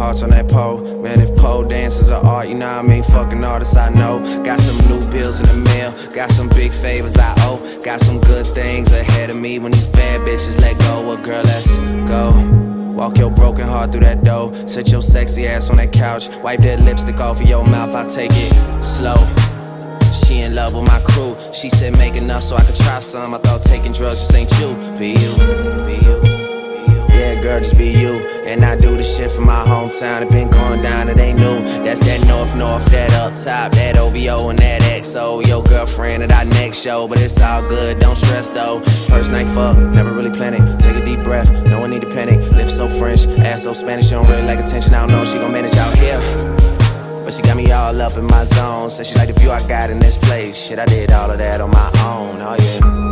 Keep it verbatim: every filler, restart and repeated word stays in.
hearts on that pole. Man, if pole dances are art, you know what I mean? Fucking artists I know. Got some new bills in the mail, got some big favors I owe. Got some good things ahead of me when these bad bitches let go. Well, girl, let's go. Walk your broken heart through that door. Sit your sexy ass on that couch. Wipe that lipstick off of your mouth, I take it slow. She in love with my crew. She said make enough so I could try some. I thought taking drugs just ain't you. Be you, be you, be you. Yeah, girl, just be you. And I do the shit from my hometown. It been going down, it ain't new. That's that north, north, that up top, that O V O and that X O. Your girlfriend at our next show, but it's all good, don't stress though. First night fuck, never really planned it. Take a deep breath, no one need to panic. Lips so French, ass so Spanish, she don't really like attention. I don't know if she gon' manage out here, but she got me all up in my zone. Said she like the view I got in this place. Shit, I did all of that on my own, oh yeah.